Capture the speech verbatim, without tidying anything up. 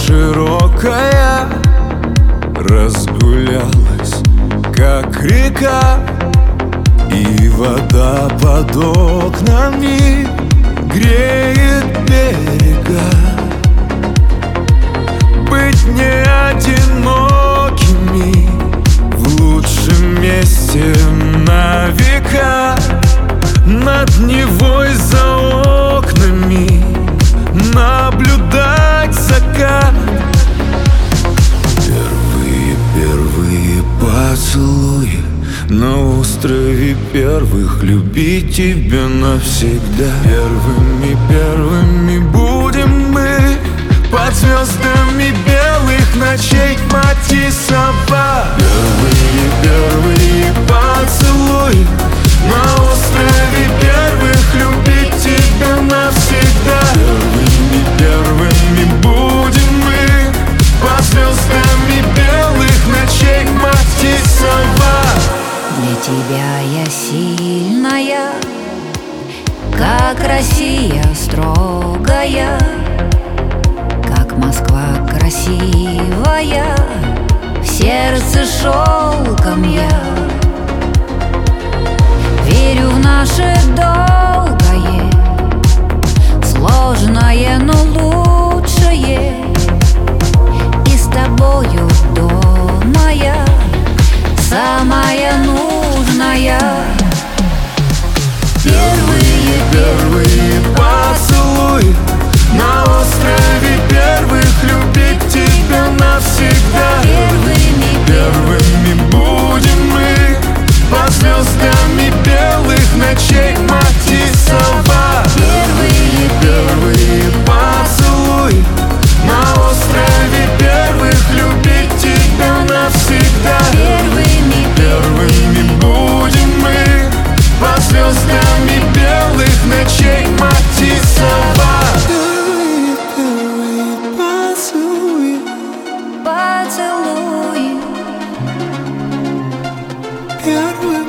широкая разгулялась, как река, и вода под окнами греет берега. Быть не одинокими в лучшем месте на века. Над Невой за окнами наблюдать закат. Первые, первые поцелуи на острове первых, любить тебя навсегда. Первыми, первыми будем мы под звездами белых ночей, мать и сова. Первые, первые поцелуи на острове первых, любить тебя навсегда. Первыми, первыми будем мы под звездами белых ночей, мать и сова. Для тебя я сильная, как Россия строгая, как Москва красивая, в сердце шелком я. Верю в наше долгое, сложное, но лучшее, и с тобою дома я самая нужная. Первые, первые поцелуи на острове первых, любить тебя навсегда. Первыми, первыми будем мы под звездами белых ночей, мать и сова. Первые, первые поцелуи на острове первых, любить тебя навсегда. Первыми, первыми будем мы под звездами белых ночей, мать и сова. Первые, первые поцелуи, поцелуи. первые.